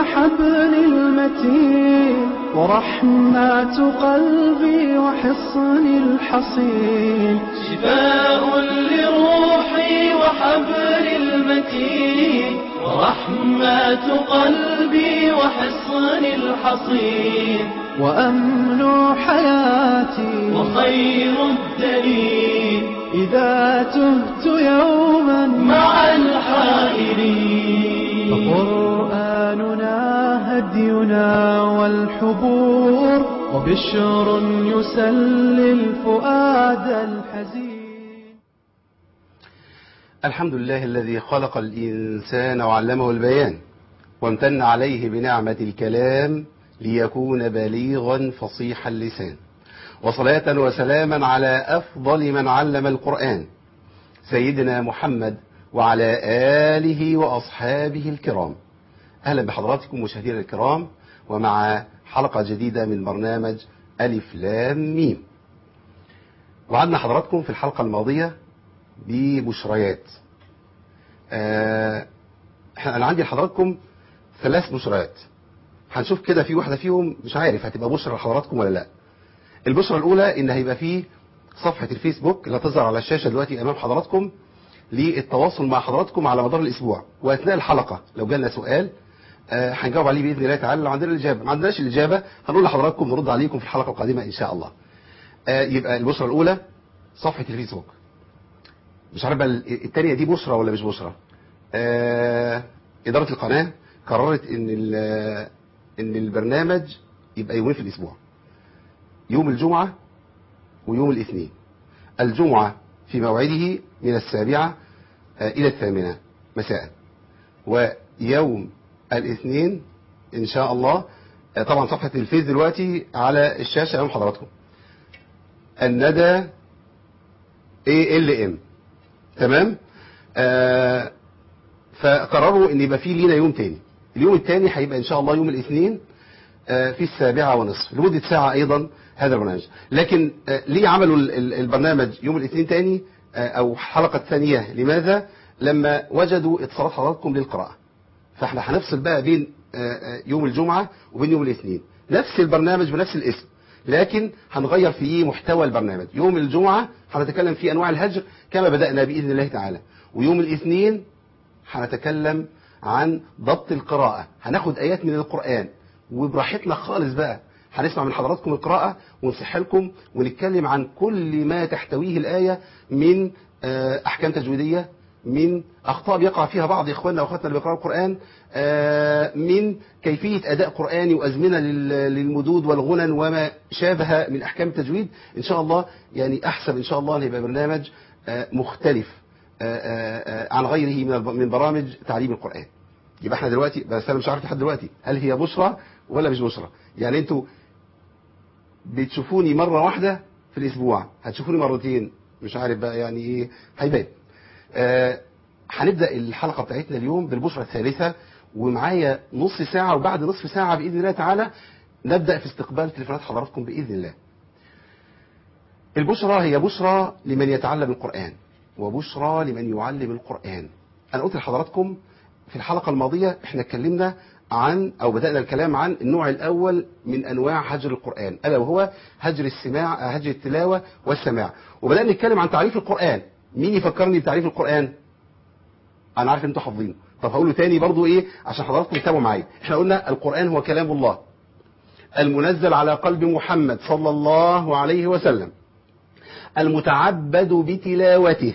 الحبل المتين ورحمة قلبي وحصن الحصين شفاء لروحي وحبل المتين ورحمة قلبي وحصن الحصين وأمن حياتي وخير الدليل إذا تهت يوما مع الحائرين. فقرآننا هدينا والحبور وبشر يسلي الفؤاد الحزين. الحمد لله الذي خلق الإنسان وعلمه البيان وامتن عليه بنعمة الكلام ليكون بليغا فصيح اللسان، وصلاة وسلاما على أفضل من علم القرآن سيدنا محمد وعلى آله وأصحابه الكرام. أهلا بحضراتكم مشاهدينا الكرام ومع حلقة جديدة من برنامج ألف لام ميم. وعدنا حضراتكم في الحلقة الماضية ببشريات. أنا عندي لحضراتكم 3 بشريات، هنشوف كده في واحدة فيهم مش عارف هتبقى بشرى لحضراتكم ولا لا. البشرى الأولى إن هيبقى فيه صفحة الفيسبوك اللي هتظهر على الشاشة دلوقتي أمام حضراتكم للتواصل مع حضراتكم على مدار الأسبوع، وأثناء الحلقة لو جالنا سؤال هنجاوب عليه بإذن الله تعالى. لو عندنا الإجابة ما عندناش الإجابة هنقول لحضراتكم نرد عليكم في الحلقة القادمة إن شاء الله. يبقى البشرى الأولى صفحة الفيسبوك. مش عارف بقى الثانية دي بشرى ولا مش بشرى. إدارة القناة قررت إن البرنامج يبقى يومين في الأسبوع، يوم الجمعة ويوم الاثنين. الجمعة في موعده من 7 إلى 8 مساء، ويوم الاثنين إن شاء الله. طبعا صفحة الفيس دلوقتي على الشاشة أمام حضراتكم، الندى ALM. تمام. فقرروا ان يبقى فيه لينا يوم تاني. اليوم التاني هيبقى ان شاء الله يوم الاثنين في 7:30 لمدة ساعة ايضا هذا البرنامج. لكن ليه عملوا البرنامج يوم الاثنين تاني او حلقة ثانية؟ لماذا؟ لما وجدوا اتصالات حضراتكم للقراءة، فاحنا هنفصل بقى بين يوم الجمعة وبين يوم الاثنين، نفس البرنامج بنفس الاسم، لكن هنغير فيه محتوى البرنامج. يوم الجمعة هنتكلم في انواع الهجر كما بدأنا بإذن الله تعالى، ويوم الاثنين هنتكلم عن ضبط القراءة. هناخد آيات من القرآن وبراحتنا خالص بقى، هنسمع من حضراتكم القراءة ونصح لكم ونتكلم عن كل ما تحتويه الآية من أحكام تجويدية، من أخطاء بيقع فيها بعض إخواننا وأخواتنا اللي بيقرأوا القرآن، من كيفية أداء قرآني وأزمنة للمدود والغنن وما شابه من أحكام التجويد. إن شاء الله يعني أحسب إن شاء الله أن يبقى برنامج مختلف عن غيره من برامج تعليم القرآن. يبقى احنا دلوقتي بس انا مش عارف لحد دلوقتي هل هي بشرى ولا مش بشرى. يعني انتوا بتشوفوني مرة واحدة في الاسبوع، هتشوفوني مرتين، مش عارف بقى يعني ايه هيبان. هنبدأ الحلقة بتاعتنا اليوم بالبشرى الثالثة، ومعايا نص ساعة، وبعد نصف ساعة بإذن الله تعالى نبدأ في استقبال تليفونات حضراتكم بإذن الله. البشرى هي بشرى لمن يتعلم القرآن وبشرى لمن يعلم القرآن. أنا قلت لحضراتكم في الحلقة الماضية احنا اتكلمنا عن أو بدأنا الكلام عن النوع الأول من أنواع هجر القرآن، ألا وهو هجر السماع، هجر التلاوة والسماع، وبدأنا نتكلم عن تعريف القرآن. مين يفكرني بتعريف القرآن؟ أنا عارف أنتوا حافظينه، طب هقوله تاني برضو إيه عشان حضراتكم تتابعوا معايا. احنا قلنا القرآن هو كلام الله المنزل على قلب محمد صلى الله عليه وسلم، المتعبد بتلاوته،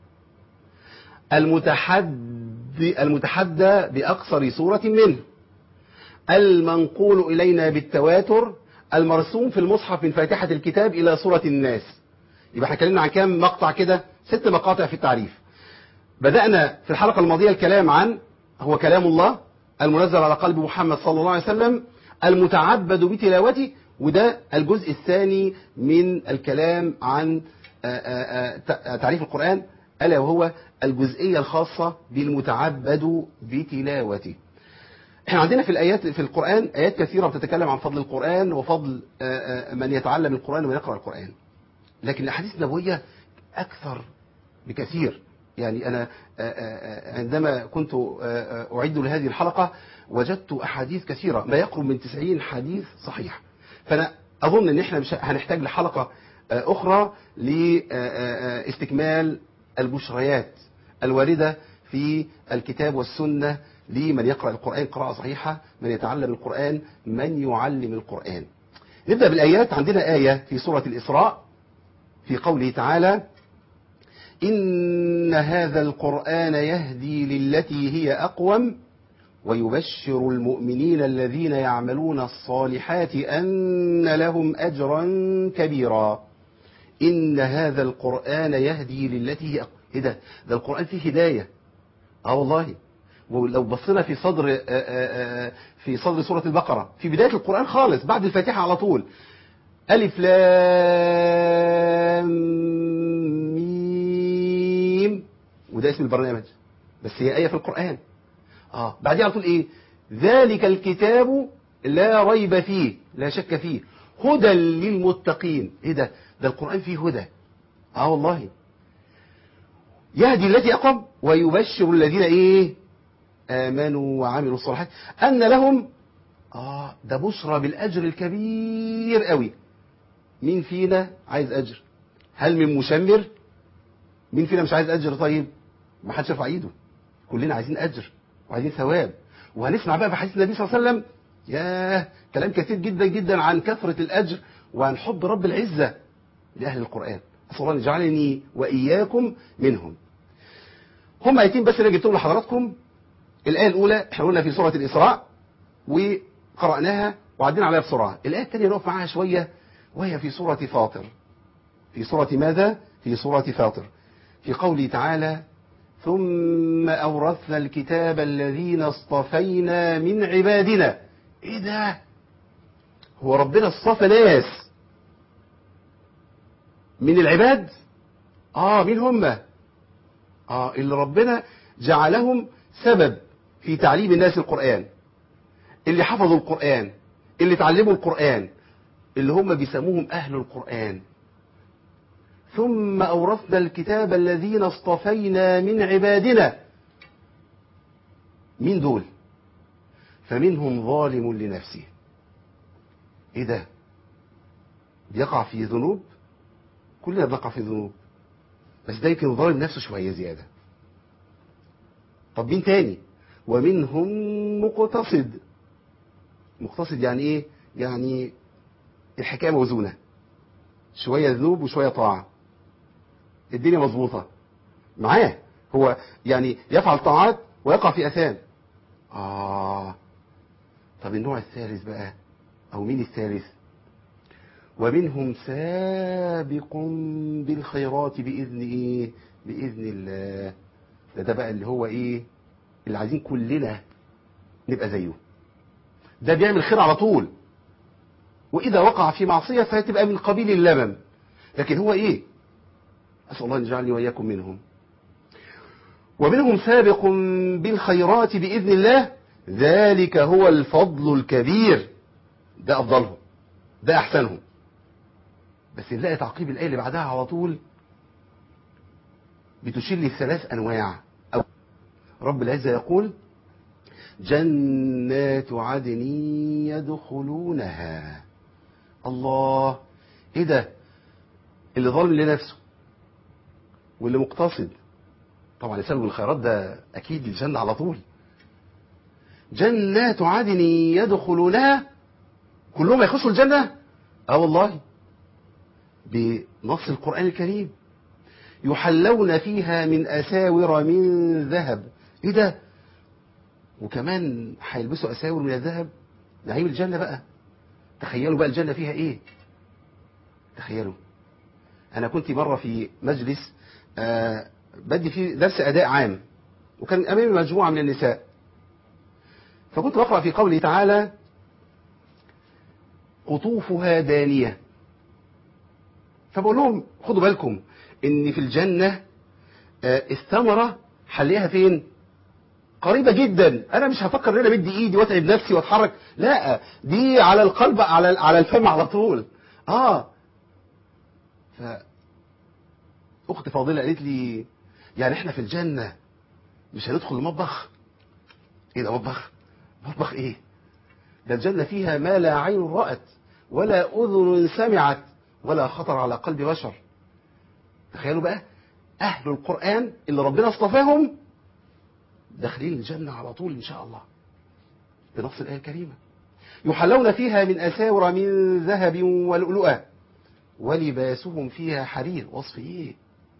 المتحدى بأقصر سورة منه، المنقول إلينا بالتواتر، المرسوم في المصحف من فاتحة الكتاب إلى سورة الناس. يبقى احنا اتكلمنا عن كام مقطع كده؟ 6 مقاطع في التعريف. بدأنا في الحلقة الماضية الكلام عن هو كلام الله المنزل على قلب محمد صلى الله عليه وسلم المتعبد بتلاوته، وده الجزء الثاني من الكلام عن تعريف القرآن، ألا وهو الجزئية الخاصة بالمتعبد بتلاوته. احنا عندنا في الآيات في القرآن آيات كثيرة بتتكلم عن فضل القرآن وفضل من يتعلم القرآن ويقرأ القرآن، لكن الأحاديث النبوية أكثر بكثير. يعني أنا عندما كنت أعد لهذه الحلقة وجدت أحاديث كثيرة ما يقرب من 90 حديث صحيح. فأنا أظن أن احنا مش هنحتاج لحلقة أخرى لاستكمال البشريات الواردة في الكتاب والسنة لمن يقرأ القرآن قراءة صحيحة، من يتعلم القرآن، من يعلم القرآن. نبدأ بالآيات. عندنا آية في سورة الإسراء في قوله تعالى: إن هذا القرآن يهدي للتي هي أقوم ويبشر المؤمنين الذين يعملون الصالحات أن لهم أجرا كبيرا. إن هذا القرآن يهدي للتي هي أقوم. إيه ده القرآن فيه هداية. والله. ولو بصينا في صدر سورة البقرة في بداية القرآن خالص بعد الفاتحة على طول: ألف لام ميم، وده اسم البرنامج بس هي آية في القرآن. بعدها على طول إيه؟ ذلك الكتاب لا ريب فيه، لا شك فيه، هدى للمتقين. إيه ده القرآن فيه هدى. والله. يهدي التي أقوم ويبشر الذين إيه؟ آمنوا وعملوا الصالحات أن لهم ده بشرى بالأجر الكبير قوي. مين فينا عايز أجر؟ هل من مشمر؟ مين فينا مش عايز أجر؟ طيب ما حدش يرفع ايده، كلنا عايزين أجر وعايزين ثواب. وهنسمع بقى بحديث النبي صلى الله عليه وسلم كلام كثير جدا جدا عن كثرة الأجر وعن حب رب العزة لأهل القرآن. أسأل الله أن يجعلني وإياكم منهم. هم آيتين بس اللي جبتهم لحضراتكم. الآية الأولى احنا قلنا في سورة الإسراء وقرأناها وعدينا عليها بسرعة. الآية الثانية نقف معاها شوية وهي في سورة فاطر. في سورة ماذا؟ في سورة فاطر في قوله تعالى: ثم أورثنا الكتاب الذين اصطفينا من عبادنا. إيه ده؟ هو ربنا اصطفى ناس من العباد؟ مين هم؟ اللي ربنا جعلهم سبب في تعليم الناس القرآن، اللي حفظوا القرآن، اللي تعلموا القرآن، اللي هم بيسموهم أهل القرآن. ثم أورثنا الكتاب الذين اصطفينا من عبادنا. مين دول؟ فمنهم ظالم لنفسه. إيه ده؟ بيقع في ذنوب؟ كلنا بنقع في ذنوب، بس ده يمكن ظالم نفسه شوية زيادة. طب مين تاني؟ ومنهم مقتصد. مقتصد يعني ايه؟ يعني الحكاية موزونة، شوية ذنوب وشوية طاعة، الدنيا مظبوطة معاه. هو يعني يفعل طاعات ويقع في أثام. طب النوع الثالث بقى، أو مين الثالث؟ ومنهم سابق بالخيرات بإذن ايه؟ بإذن الله. ده بقى اللي هو ايه؟ اللي عايزين كلنا نبقى زيه. ده بيعمل خير على طول، وإذا وقع في معصية فهتبقى من قبيل اللمم. لكن هو إيه؟ أسأل الله أن يجعلني وإياكم منهم. ومنهم سابق بالخيرات بإذن الله، ذلك هو الفضل الكبير. ده أفضلهم، ده أحسنهم. بس نلاقي تعقيب الآية اللي بعدها على طول بتشير لثلاث أنواع. أو رب العزة يقول: جنات عدن يدخلونها. الله. ايه ده؟ اللي ظالم لنفسه واللي مقتصد طبعا يسلم الخيرات ده اكيد الجنة على طول. جنات عدن يدخلونها، كلهم يخشوا الجنة. والله بنص القرآن الكريم: يحلون فيها من أساور من ذهب. ايه ده؟ وكمان هيلبسوا أساور من الذهب. نعيم الجنة بقى. تخيلوا بقى الجنة فيها ايه. تخيلوا. انا كنت مرة في مجلس بدي فيه درس اداء عام، وكان امامي مجموعة من النساء، فكنت بقرأ في قوله تعالى: قطوفها دانية. فبقول لهم خدوا بالكم ان في الجنة الثمرة حليها فين؟ قريبة جدا. انا مش هفكر ان انا بدي ايدي واتعب نفسي واتحرك، لا، دي على القلب، على الفم على طول. فأخت فاضلة قالت لي: يعني احنا في الجنة مش هندخل المطبخ؟ ايه ده مطبخ؟ مطبخ ايه؟ ده الجنة فيها ما لا عين رأت ولا أذن سمعت ولا خطر على قلب بشر. تخيلوا بقى أهل القرآن اللي ربنا اصطفاهم داخلين الجنة على طول إن شاء الله بنص الآية الكريمة. يحلون فيها من أساور من ذهب ولؤلؤا ولباسهم فيها حرير. وصف إيه؟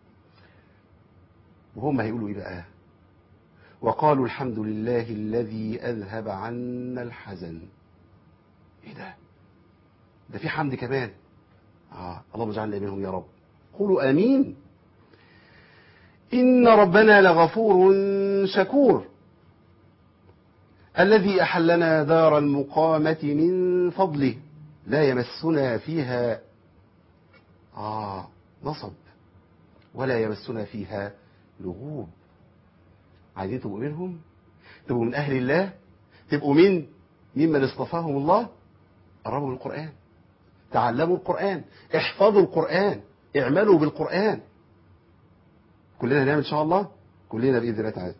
وهم هيقولوا إيه بقى؟ وقالوا الحمد لله الذي أذهب عنا الحزن. إيه ده؟ ده في حمد كمان. اللهم اجعلنا منهم يا رب. قولوا آمين. إن ربنا لغفور شكور الذي أحلنا دار المقامة من فضله لا يمسنا فيها نصب ولا يمسنا فيها لغوب. عايزين تبقوا منهم؟ تبقوا من أهل الله؟ تبقوا ممن اصطفاهم الله؟ قربوا من القرآن، تعلموا القرآن، احفظوا القرآن، اعملوا بالقرآن. كلنا نعمل إن شاء الله، كلنا بإذن الله تعالى.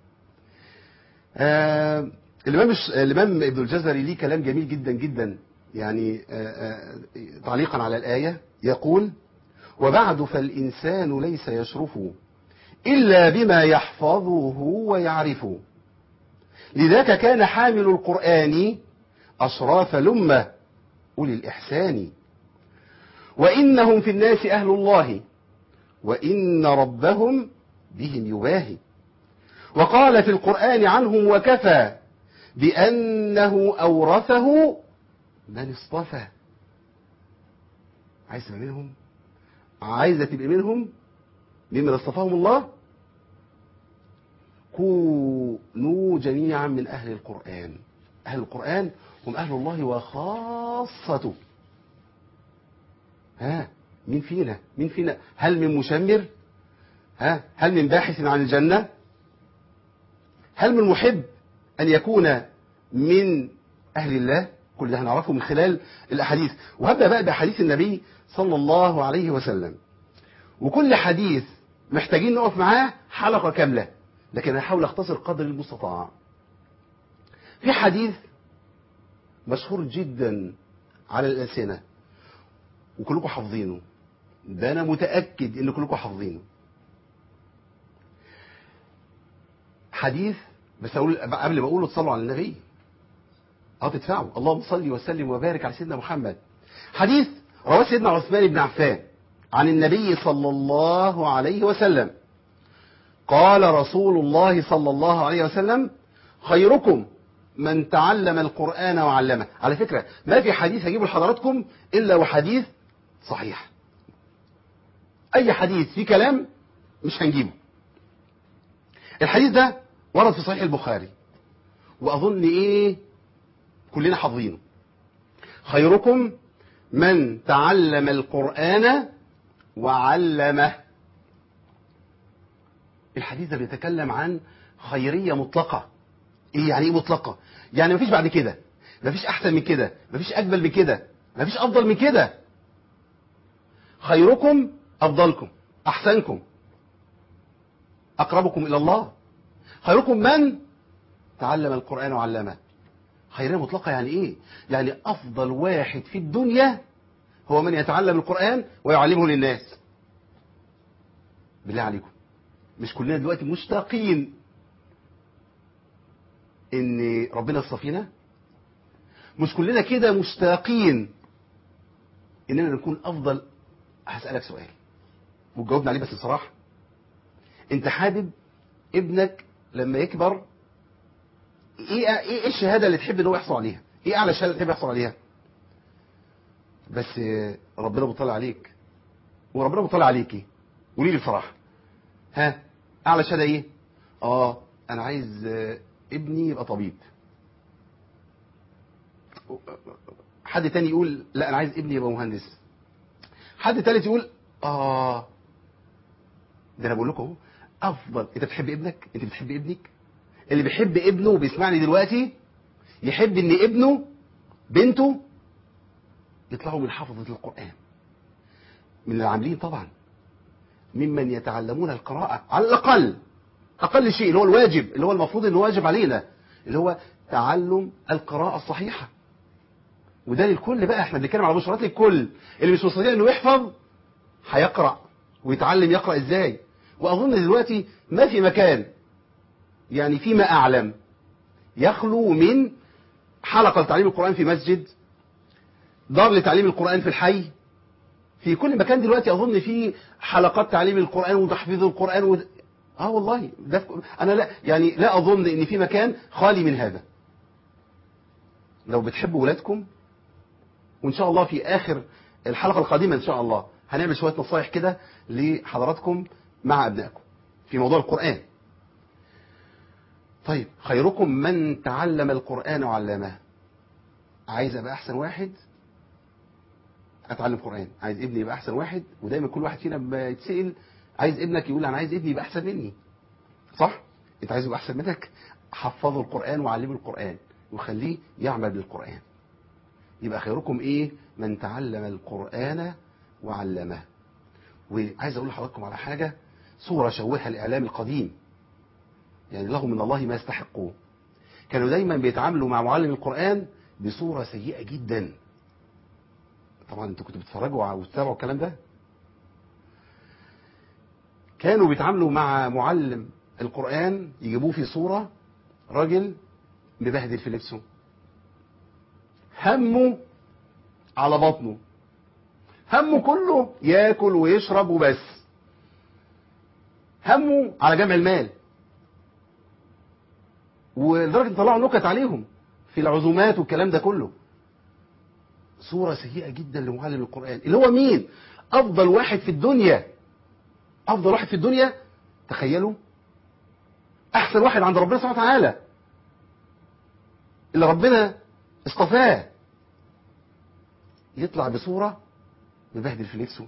الإمام ابن الجزري ليه كلام جميل جدا جدا، يعني تعليقا على الآية يقول: وبعد فالإنسان ليس يشرف إلا بما يحفظه ويعرفه، لذاك كان حامل القرآن أشراف لمة أولي الإحسان، وإنهم في الناس أهل الله وإن ربهم بهم يباهي، وقال في القرآن عنهم وكفى بأنه أورثه من اصطفى. عايز تبقى منهم؟ عايزة تبقى منهم ممن اصطفاهم الله؟ كونوا جميعا من أهل القرآن. أهل القرآن هم أهل الله وخاصته. مين فينا؟ هل من مشمر؟ هل من باحث عن الجنة؟ هل من محب أن يكون من أهل الله؟ كل ده هنعرفه من خلال الأحاديث. وهبدأ بقى بأحاديث النبي صلى الله عليه وسلم، وكل حديث محتاجين نقف معاه حلقة كاملة، لكن هحاول أختصر قدر المستطاع. في حديث مشهور جدا على الألسنة وكلكم حافظينه، ده أنا متأكد إن كلكم حافظينه. حديث، بس أقول قبل ما أقوله تصلوا على النبي، تدفعوا اللهم صل وسلم وبارك على سيدنا محمد. حديث رواه سيدنا عثمان بن عفان عن النبي صلى الله عليه وسلم قال رسول الله صلى الله عليه وسلم: خيركم من تعلم القرآن وعلمه. على فكرة ما في حديث هجيبه لحضراتكم إلا وحديث صحيح. أي حديث فيه كلام مش هنجيبه. الحديث ده ورد في صحيح البخاري، وأظن كلنا حافظينه: خيركم من تعلم القرآن وعلمه. الحديث ده بيتكلم عن خيرية مطلقة. يعني ايه مطلقة؟ يعني مفيش بعد كده، مفيش أحسن من كده، مفيش أجمل من كده، مفيش أفضل من كده. خيركم أفضلكم، أحسنكم، أقربكم إلى الله. خيركم من تعلم القرآن وعلمه. خيرية مطلقة يعني إيه؟ يعني أفضل واحد في الدنيا هو من يتعلم القرآن ويعلمه للناس. بالله عليكم، مش كلنا دلوقتي مشتاقين إن ربنا يصطفينا؟ مش كلنا كده مشتاقين إننا نكون أفضل؟ هسألك سؤال وتجاوبنا عليه بس بصراحة. أنت حابب ابنك لما يكبر إيه الشهادة اللي تحب إنه يحصل عليها؟ إيه أعلى شهادة تحب يحصل عليها؟ بس ربنا بيطلع عليك وربنا بيطلع عليكي. قولي لي بصراحة، أعلى شهادة إيه؟ أنا عايز ابني يبقى طبيب. حد تاني يقول لا أنا عايز ابني يبقى مهندس. حد تالت يقول ده أنا بقول لكم أفضل. أنت بتحب ابنك؟ أنت بتحب ابنك؟ اللي بيحب ابنه وبيسمعني دلوقتي يحب إن ابنه بنته يطلعوا من حافظة القرآن، من العاملين طبعا. ممن يتعلمون القراءة على الأقل، أقل شيء اللي هو الواجب، اللي هو المفروض إنه واجب علينا، اللي هو تعلم القراءة الصحيحة. وده للكل بقى، احنا بنتكلم على بشرات للكل. اللي مش مستطيع إنه يحفظ هيقرأ ويتعلم يقرأ إزاي. وأظن دلوقتي ما في مكان يعني فيما أعلم يخلو من حلقة لتعليم القرآن في مسجد، دار لتعليم القرآن في الحي، في كل مكان دلوقتي أظن في حلقات تعليم القرآن وتحفيظ القرآن والله ده أنا لا يعني لا أظن إن في مكان خالي من هذا. لو بتحبوا ولادكم، وإن شاء الله في آخر الحلقة القادمة إن شاء الله هنعمل شوية نصايح كده لحضراتكم مع أبنائكم في موضوع القرآن. طيب، خيركم من تعلم القرآن وعلمه. عايز أبقى أحسن واحد أتعلم قرآن، عايز ابني يبقى أحسن واحد. ودايما كل واحد فينا بيتسأل عايز ابنك يقول أنا عايز ابني يبقى أحسن مني، صح؟ أنت عايز يبقى أحسن منك، حفظه القرآن وعلمه القرآن وخليه يعمل بالقرآن. يبقى خيركم إيه؟ من تعلم القرآن وعلمه. وعايز أقول لحضراتكم على حاجة، صورة شوهها الإعلام القديم، يعني له من الله ما يستحقوه. كانوا دايما بيتعاملوا مع معلم القرآن بصورة سيئة جدا. طبعا انتوا كنتوا بتتفرجوا وتتابعوا الكلام ده. كانوا بيتعاملوا مع معلم القرآن يجيبوه في صورة راجل مبهدل في لبسه، همه على بطنه، همه كله ياكل ويشرب وبس، همه على جمع المال. ولدرجة طلعوا نكت عليهم في العزومات والكلام ده كله. صورة سيئة جدا لمعلم القرآن، اللي هو مين؟ أفضل واحد في الدنيا، أفضل واحد في الدنيا. تخيلوا، أحسن واحد عند ربنا سبحانه وتعالى، اللي ربنا اصطفاه، يطلع بصورة مبهدل في لبسه،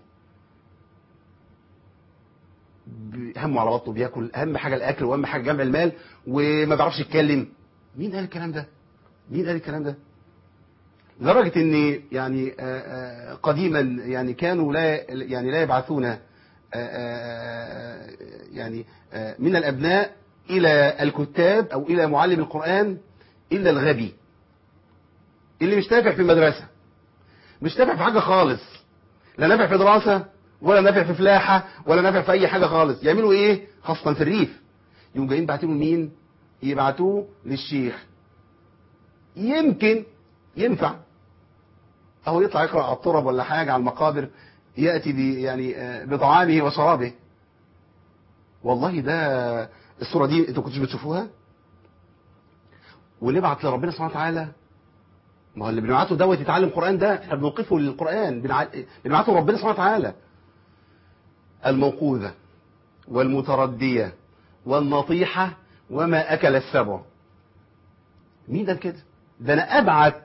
همه على بطنه، بياكل، أهم حاجة الأكل وأهم حاجة جمع المال، وما بيعرفش يتكلم. مين قال الكلام ده؟ مين قال الكلام ده؟ لدرجة ان يعني قديما يعني كانوا لا يبعثون يعني من الابناء الى الكتاب او الى معلم القرآن الا الغبي، اللي مش نافع في المدرسة، مش نافع في حاجة خالص، لا نافع في دراسة ولا نافع في فلاحة ولا نافع في اي حاجة خالص. يعملوا ايه؟ خاصة في الريف، يوم جايين بعتوا مين؟ يبعتوه للشيخ، يمكن ينفع أو يطلع يقرأ على التراب ولا حاجة على المقابر، يأتي يعني بطعامه وشرابه. والله ده الصورة دي انتوا كنتوش بتشوفوها؟ ونبعت لربنا سبحانه وتعالى. ما هو اللي بنبعته دوت يتعلم قرآن، ده احنا بنوقفه للقرآن، بنبعته لربنا سبحانه وتعالى. الموقوذة والمتردية والنطيحة وما أكل السبع. مين ده كده؟ ده أنا أبعت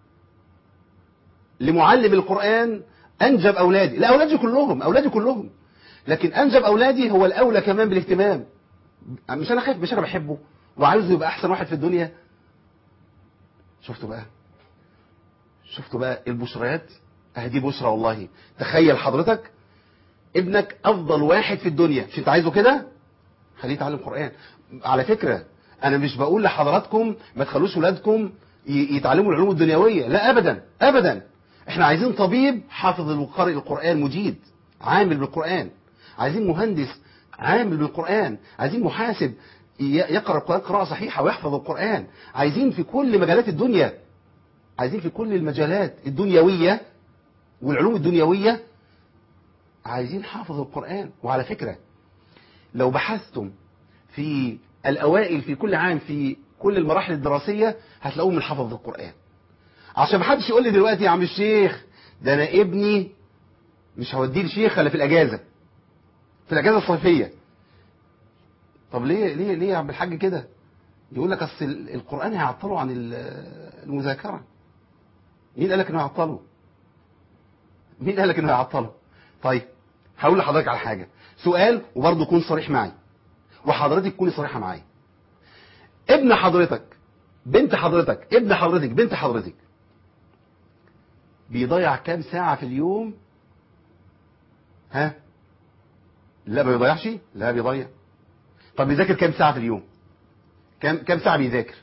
لمعلم القرآن أنجب أولادي، لا أولادي كلهم، أولادي كلهم، لكن أنجب أولادي هو الأولى كمان بالاهتمام. مش أنا خايف، مش أنا بحبه وعايزه يبقى أحسن واحد في الدنيا. شفتوا بقى؟ شفتوا بقى البشريات؟ دي بشرى والله. تخيل حضرتك ابنك أفضل واحد في الدنيا، مش أنت عايزه كده؟ خليه يتعلم قرآن. على فكرة أنا مش بقول لحضراتكم ما تخلوش ولادكم يتعلموا العلوم الدنيوية، لا أبدا أبدا. احنا عايزين طبيب حافظ وقارئ القرآن مجيد عامل بالقرآن، عايزين مهندس عامل بالقرآن، عايزين محاسب يقرأ القرآن قراءة صحيحة ويحفظ القرآن، عايزين في كل مجالات الدنيا، عايزين في كل المجالات الدنيوية والعلوم الدنيوية عايزين حافظ القرآن. وعلى فكرة لو بحثتم في الأوائل في كل عام في كل المراحل الدراسية هتلاقوهم من حفظ القرآن. عشان محدش يقول لي دلوقتي يا عم الشيخ ده أنا ابني مش هوديه لشيخ إلا في الأجازة، في الأجازة الصيفية. طب ليه يا عم الحاج كده؟ يقول لك أصل القرآن هيعطله عن المذاكرة. مين قال لك إنه هيعطله؟ مين قال لك إنه هيعطله؟ طيب هقول لحضرتك على حاجة، سؤال وبرضه كون صريح معي وحضرتك تكوني صريحة معي. ابن حضرتك، بنت حضرتك، ابن حضرتك، بنت حضرتك بيضيع كام ساعة في اليوم؟ ها؟ لا ما بيضيعش، لا بيضيع. طب بيذاكر كام ساعة في اليوم؟ كام ساعة بيذاكر؟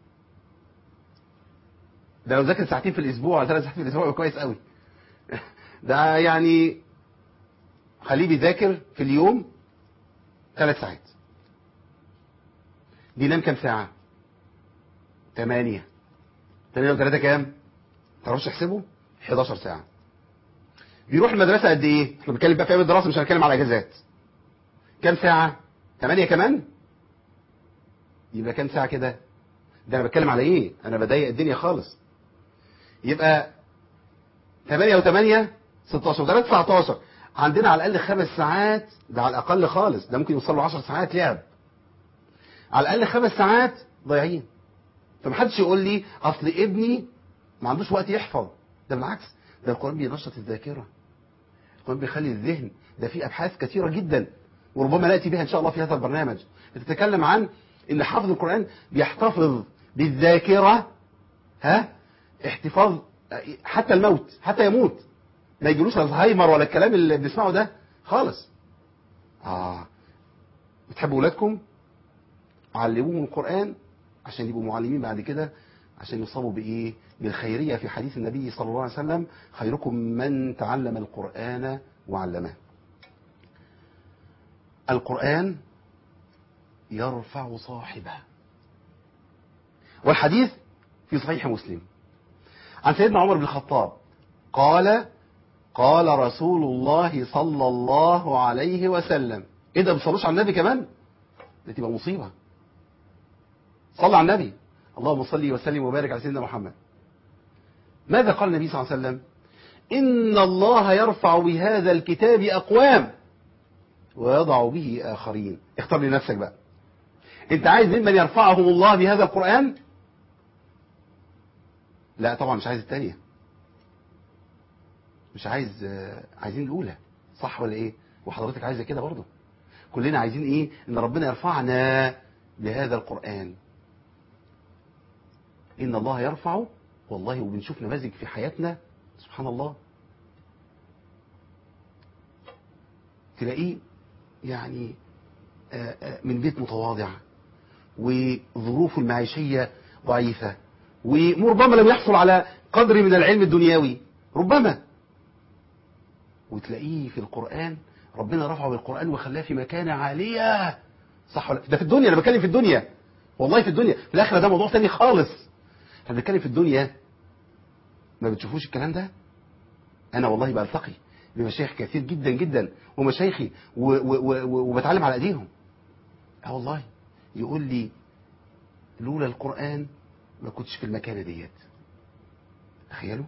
ده لو ذاكر ساعتين في الاسبوع ولا 3 ساعات في الاسبوع يبقى كويس قوي. ده يعني خليه بيذاكر في اليوم 3 ساعات. بينام كام ساعة؟ 8. 8 و3 كام؟ تعرفش تحسبه؟ 11 ساعة. بيروح المدرسة قد ايه؟ احنا بنتكلم بقى في ايام الدراسة، مش هنتكلم على الاجازات. كام ساعة؟ 8 كمان؟ يبقى كام ساعة كده؟ ده انا بتكلم على ايه؟ انا بضيق الدنيا خالص. يبقى 8 و8 16 و3 19. عندنا على الاقل 5 ساعات، ده على الاقل خالص، ده ممكن يوصل له 10 ساعات لعب. على الاقل 5 ساعات ضايعين. فمحدش يقول لي اصل ابني ما عندوش وقت يحفظ. ده بالعكس، ده القرآن بينشط الذاكرة، القرآن بيخلي الذهن. ده في ابحاث كثيرة جدا وربما ناتي بها ان شاء الله في هذا البرنامج، بتتكلم عن ان حافظ القرآن بيحتفظ بالذاكرة، احتفاظ حتى الموت، حتى يموت ما يجيلوش الزهايمر ولا الكلام اللي بنسمعه ده خالص. بتحبوا ولادكم؟ علموهم القرآن عشان يبقوا معلمين بعد كده، عشان يصابوا بإيه؟ بالخيرية في حديث النبي صلى الله عليه وسلم: خيركم من تعلم القرآن وعلمه. القرآن يرفع صاحبه. والحديث في صحيح مسلم عن سيدنا عمر بن الخطاب قال: قال رسول الله صلى الله عليه وسلم. ايه ده، بتصلوش على النبي كمان؟ ده تبقى مصيبة. صلى على النبي. اللهم صل وسلم وبارك على سيدنا محمد. ماذا قال النبي صلى الله عليه وسلم؟ إن الله يرفع بهذا الكتاب أقوام ويضع به آخرين. اختار لنفسك بقى، انت عايز ممن يرفعهم الله بهذا القرآن؟ لا طبعا مش عايز الثانية، مش عايز، عايزين الأولى، صح ولا ايه؟ وحضرتك عايزة كده برضه. كلنا عايزين ايه؟ ان ربنا يرفعنا بهذا القرآن. ان الله يرفع، والله وبنشوف نماذج في حياتنا سبحان الله، تلاقيه يعني من بيت متواضع وظروفه المعيشية ضعيفة، وربما لم يحصل على قدر من العلم الدنيوي ربما، وتلاقيه في القرآن ربنا رفعه بالقرآن وخلاه في مكانة عالية. صح ولا؟ ده في الدنيا، انا بتكلم في الدنيا، والله في الدنيا. في الاخره ده موضوع ثاني خالص. احنا بنتكلم في الدنيا، ما بتشوفوش الكلام ده؟ انا والله بلتقي بمشايخ كثير جدا جدا ومشايخي وبتعلم على ايديهم. والله يقول لي لولا القرآن ما كنتش في المكانة ديت. تخيلوا،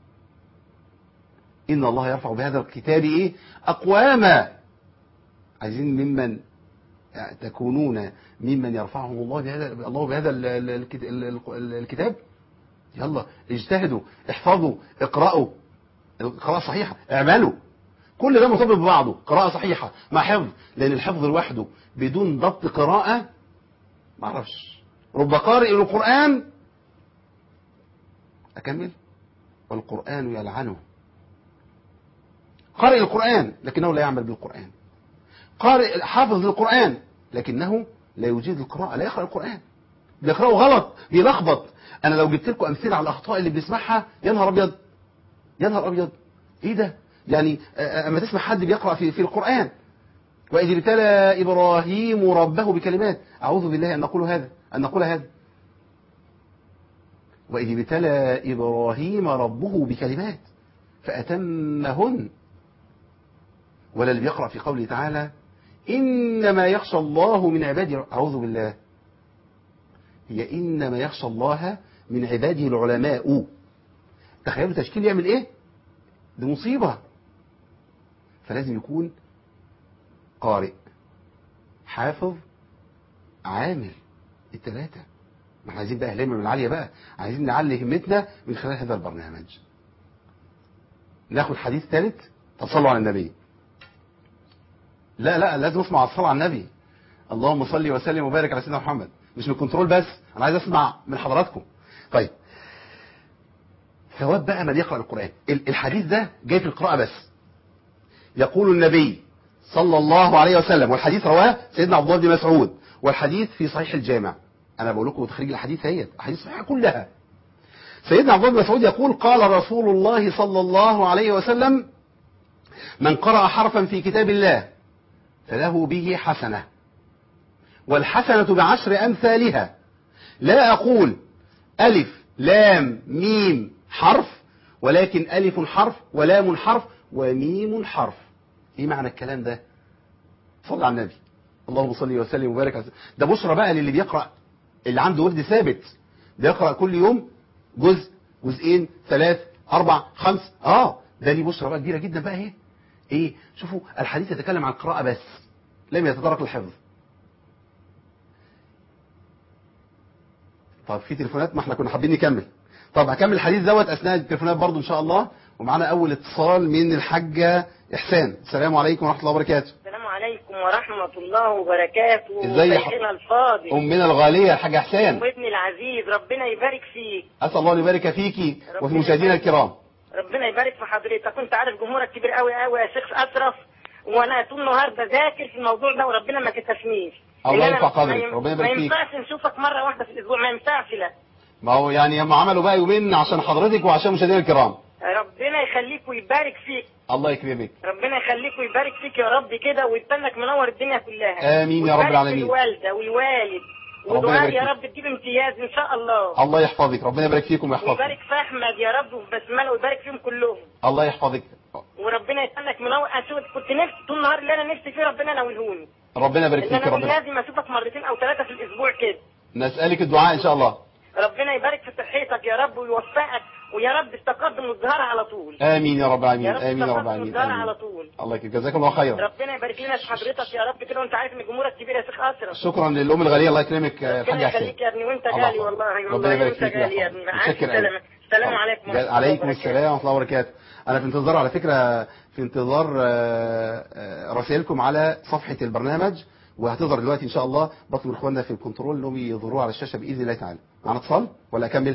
إن الله يرفع بهذا الكتاب إيه؟ أقواما. عايزين ممن تكونون ممن يرفعهم الله بهذا الكتاب. يلا اجتهدوا، احفظوا، اقرأوا قراءة صحيحة، اعملوا. كل ده مرتبط ببعضه، قراءة صحيحة مع حفظ، لأن الحفظ لوحده بدون ضبط قراءة ما اعرفش. رب قارئ القرآن، أكمل، والقرآن يلعنه. قارئ القرآن لكنه لا يعمل بالقرآن، قارئ حافظ للقرآن لكنه لا يجيد القراءة، لا يقرأ القرآن، بيقرأه غلط، بيلخبط. أنا لو جبت لكم أمثلة على الأخطاء اللي بنسمعها، يا نهار أبيض، يا نهار أبيض، إيه ده؟ يعني أما تسمع حد بيقرأ في القرآن: وإذ ابتلى إبراهيم ربه بكلمات، أعوذ بالله أن نقول هذا. وإذ ابتلى إبراهيم ربه بكلمات فأتمهن. ولا اللي بيقرأ في قوله تعالى: إنما يخشى الله من عباده، أعوذ بالله، هي إنما يخشى الله من عباده العلماء. تخيلوا تشكيل يعمل إيه؟ دي مصيبة. فلازم يكون قارئ، حافظ، عامل، الثلاثة. ما احنا عايزين بقى الهمة من العالية بقى، عايزين نعلي همتنا من خلال هذا البرنامج. ناخد حديث ثالث، تصلوا على النبي. لا لازم اسمع الصلاة على النبي. اللهم صل وسلم وبارك على سيدنا محمد. مش من الكنترول بس، انا عايز اسمع من حضراتكم. طيب، ثواب بقى من يقرأ القرآن. الحديث ده جاي في القراءة بس. يقول النبي صلى الله عليه وسلم، والحديث رواه سيدنا عبد الله بن مسعود، والحديث في صحيح الجامع. انا بقول لكم تخريج الحديث، هي احاديث صحيحه كلها. سيدنا عبد الله بن مسعود يقول: قال رسول الله صلى الله عليه وسلم: من قرأ حرفا في كتاب الله فله به حسنة، والحسنة بعشر أمثالها، لا أقول ألف لام ميم حرف، ولكن ألف حرف ولام حرف وميم حرف. ايه معنى الكلام ده؟ صلى على النبي. اللهم صل وسلم وبارك على. ده بشرى بقى للي بيقرأ، اللي عنده ورد ثابت بيقرأ كل يوم جزء، جزئين، 3 4 5. ده ليه بشرى بقى كبيرة جدا بقى. ايه شوفوا، الحديث يتكلم عن القراءة بس، لم يتطرق للحفظ. طب في تليفونات، ما احنا كنا حابين نكمل. طب هكمل الحديث دوت اثناء التليفونات برضو ان شاء الله. ومعانا اول اتصال من الحاجة احسان. السلام عليكم ورحمة الله وبركاته. السلام عليكم ورحمة الله وبركاته. ازي شيخنا الفاضل، امنا الغالية الحاجة احسان، وابني العزيز، ربنا يبارك فيك. اسال الله ان يبارك فيكي وفي مشاهدينا الكرام. ربنا يبارك في حضرتك. كنت عارف جمهورك كبير قوي قوي يا شيخ اشرف، وانا طول النهار بذاكر في الموضوع ده وربنا ما كتفنيش. الله يرفع قدرك، ربنا يبارك فيك. ما ينفعش نشوفك مرة واحدة في الاسبوع، ما ينفعش. لا ما هو يعني هم عملوا بقى يومين عشان حضرتك وعشان مشاهدينا الكرام. ربنا يخليك ويبارك فيك. الله يكرمك. ربنا يخليك ويبارك فيك يا رب كده، ويتنك منور الدنيا كلها. امين يا رب العالمين. الوالده والوالد ودعاء يا رب تجيب امتياز ان شاء الله. الله يحفظك، ربنا يبارك فيكم ويحفظك. ويبارك في احمد يا رب وبسمله، ويبارك فيهم كلهم. الله يحفظك. وربنا يتنك منور. كنت نفسي طول النهار اللي انا نفسي فيه ربنا ناولهوني. ربنا يبارك فيك. ربنا ربنا لازم اشوفك مرتين او 3 في الاسبوع كده. نسالك الدعاء ان شاء الله. ربنا يبارك في صحتك يا رب ويوفقك، ويا رب التقدم والزهار على طول. امين يا رب العالمين. امين يا رب العالمين. على طول. الله يكرمك، جزاكم الله خيرا. ربنا يبارك لنا في حضرتك يا رب كده، وانت عارف ان جمهورك كبير يا شيخ اشرف. شكرا للام الغاليه، الله يكرمك الحاجه ربنا حسين. يخليك يا ابني، وانت غالي والله. ربنا يبارك فيك يا ابني. السلام عليكم. عليكم السلام ورحمه الله وبركاته. انا في انتظار، على فكره في انتظار رسائلكم على صفحه البرنامج، وهتظهر دلوقتي ان شاء الله. بطلب من اخواننا في الكنترول انهم يظهروها على الشاشه باذن الله تعالى. معنا اتصال ولا اكمل؟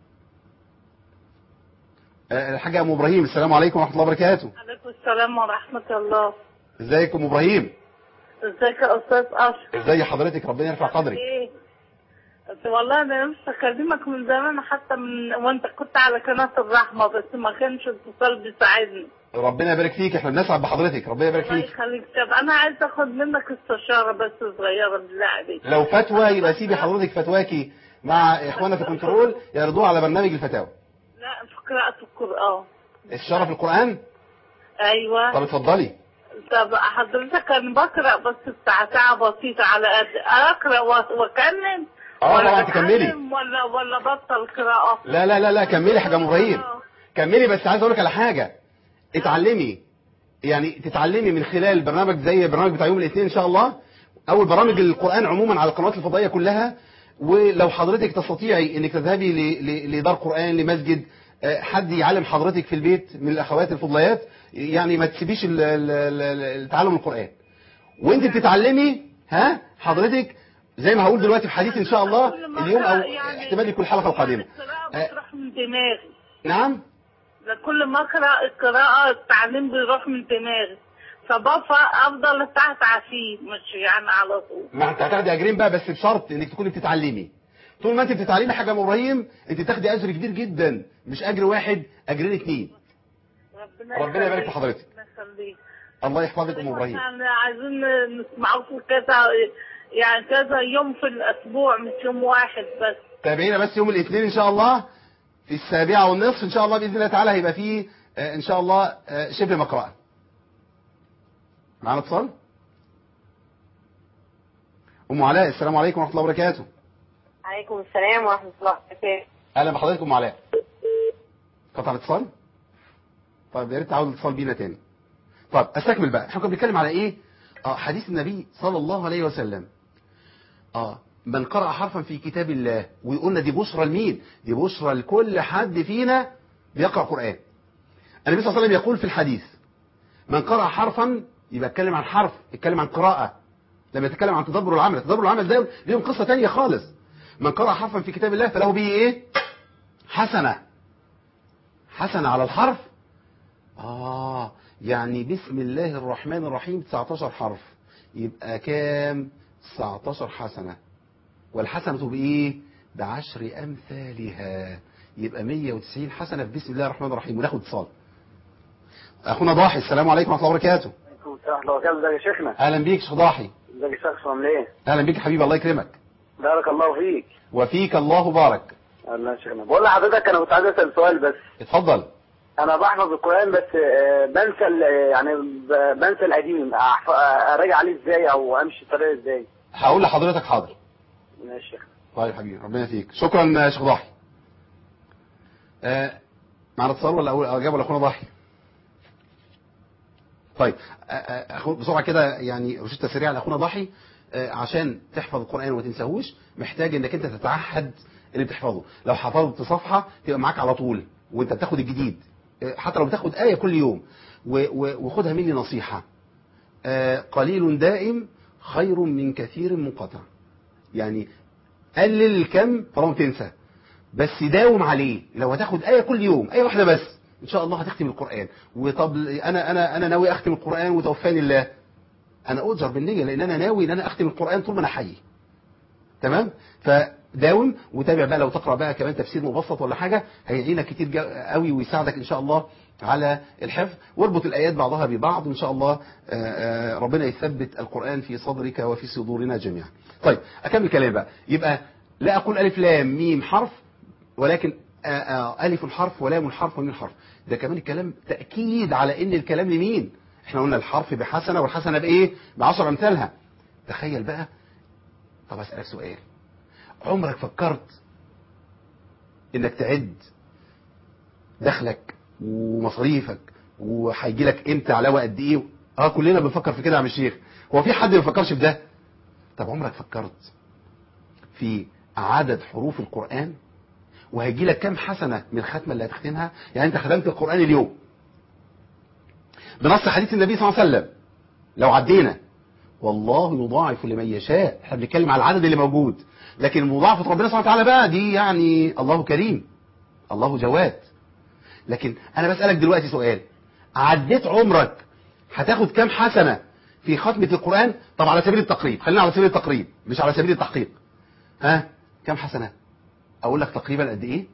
الحاجه ام ابراهيم. السلام عليكم ورحمه الله وبركاته. عليكم السلام ورحمه الله. ازيكم ام ابراهيم؟ ازيك يا استاذ اشرف؟ ازي حضرتك، ربنا يرفع قدرك. والله انا نفسي اكلمك من زمان، حتى من وانت كنت على قناه الرحمه، بس ما كانش اتصال بيساعدني. ربنا يبارك فيك، احنا بنسعد بحضرتك، ربنا يبارك فيك. الله يخليك. طب انا عايز اخد منك استشاره بس صغيره بالله عليك. لو فتوى يبقى سيبي حضرتك فتواكي مع اخواننا في الكنترول يعرضوها على برنامج الفتاوى. لا، في قراءه القران. الشرف القران؟ ايوه. طب اتفضلي. طب حضرتك انا بقرا بس ساعه بسيطه على قد اقرا واكلم. طبعا تكملي. ولا بطل قراءه؟ لا لا لا لا، كملي حاجه ابراهيم، كملي. بس عايز اقول لك على حاجه، اتعلمي، يعني تتعلمي من خلال برنامج زي البرنامج بتاع يوم الاثنين ان شاء الله، او برامج القران عموما على القنوات الفضائيه كلها. ولو حضرتك تستطيعي انك تذهبي لدار قران، لمسجد، حد يعلم حضرتك في البيت من الاخوات الفضليات، يعني ما تسيبيش تعلم القران وانت بتتعلمي. حضرتك زي ما هقول دلوقتي في حديث ان شاء الله اليوم، او احتمال يكون الحلقه القادمه. بتروح من دماغي. نعم. كل ما اقرا القراءه التعليم بيروح من دماغي، افضل اتعتع فيه، مش يعني على طول. ما انت هتاخدي اجرين بقى، بس بشرط انك تكوني بتتعلمي. طول ما انت بتتعلمي حاجه ام ابراهيم، انت تاخدي اجر كبير جدا، مش اجر واحد، اجرين 2. ربنا يبارك في حضرتك. الله يحفظك ام ابراهيم. احنا عايزين نسمعوكم كذا يوم في الاسبوع، مش يوم واحد بس. تابعينا بس يوم الاثنين ان شاء الله في 7:30 ان شاء الله باذن الله تعالى، هيبقى فيه ان شاء الله شبه مقرأة. معانا اتصال؟ ام علاء. السلام عليكم ورحمه الله وبركاته. عليكم السلام ورحمه الله وبركاته. اهلا بحضرتك ام علاء. قطع الاتصال؟ طيب يا ريت تعاود الاتصال بينا تاني. طيب استكمل بقى، احنا كنا بنتكلم على ايه؟ حديث النبي صلى الله عليه وسلم. من قرأ حرفا في كتاب الله، ويقولنا دي بشرى لمين؟ دي بشرى لكل حد فينا بيقرأ قرآن. النبي صلى الله عليه وسلم يقول في الحديث: من قرأ حرفا، يبقى اتكلم عن حرف، اتكلم عن قراءة. لما يتكلم عن تدبر العمل، تدبر العمل ده ليهم قصة تانية خالص. من قرأ حرفا في كتاب الله فله به ايه؟ حسنة. حسنة على الحرف. يعني بسم الله الرحمن الرحيم 19 حرف، يبقى كام؟ 19 حسنة. والحسنة بإيه؟ ب10 أمثالها، يبقى 190 حسنة في بسم الله الرحمن الرحيم. وناخد اتصال. أخونا ضاحي، السلام عليكم ورحمة الله وبركاته. عليكم السلام ورحمة الله وبركاته. ازيك يا شيخنا؟ أهلا بيك شيخ ضاحي. ازيك يا شيخ، عامل ايه؟ أهلا بيك حبيبي، الله يكرمك. بارك الله فيك. وفيك الله بارك. الله يا شيخنا، بقول لحضرتك انا كنت عايز اسال سؤال بس. اتفضل. انا بحفظ القران بس بنسى بنسى القديم، اراجع عليه ازاي او امشي الطريقه ازاي؟ هقول لحضرتك حاضر. ماشي يا شيخ. طيب حبيبي، ربنا يفيك، شكرا يا شيخ ضاحي. معنا اتصال ولا اجاب ولا اخونا ضاحي؟ طيب بسرعه كده يعني روشته سريعه لاخونا ضاحي. عشان تحفظ القران وما تنساهوش محتاج انك انت تتعهد اللي بتحفظه. لو حفظت صفحه تبقى معاك على طول وانت بتاخد الجديد، حتى لو بتاخد ايه كل يوم. وخدها مني نصيحه، قليل دائم خير من كثير منقطع. يعني قلل الكم طالما تنسى، بس داوم عليه. لو هتاخد آية كل يوم، آية واحدة بس، إن شاء الله هتختم القرآن. وطب أنا ناوي أختم القرآن وتوفاني الله، أنا أؤجر بالنية، لأن أنا ناوي إن أنا أختم القرآن طول ما أنا حي. تمام؟ فداوم وتابع بقى. لو تقرأ بقى كمان تفسير مبسط ولا حاجة هيعينك كتير قوي ويساعدك إن شاء الله على الحفظ. واربط الآيات بعضها ببعض وإن شاء الله ربنا يثبت القرآن في صدرك وفي صدورنا جميعا. طيب أكمل كلام بقى. يبقى لا أقول ألف لام ميم حرف، ولكن ألف الحرف ولام الحرف وميم الحرف. ده كمان الكلام تأكيد على إن الكلام لمين. احنا قلنا الحرف بحسنة والحسنة بإيه؟ ب10 أمثالها. تخيل بقى. طب أسألك سؤال، عمرك فكرت إنك تعد دخلك ومصاريفك وهيجي لك امتى علاوة قد إيه؟ كلنا بنفكر في كده يا عم الشيخ. هو في حد ما بيفكرش في ده؟ طب عمرك فكرت في عدد حروف القرآن وهيجي لك كام حسنة من الختمة اللي هتختمها؟ يعني انت ختمت القرآن اليوم بنص حديث النبي صلى الله عليه وسلم، لو عدينا والله يضاعف لمن يشاء. احنا بنتكلم على العدد اللي موجود، لكن مضاعفة ربنا سبحانه وتعالى بقى دي يعني الله كريم، الله جواد. لكن انا بسألك دلوقتي سؤال، عديت عمرك هتاخد كام حسنة في ختمة القرآن؟ طب على سبيل التقريب، خلينا على سبيل التقريب مش على سبيل التحقيق. كام حسنة؟ اقول لك تقريبا قد ايه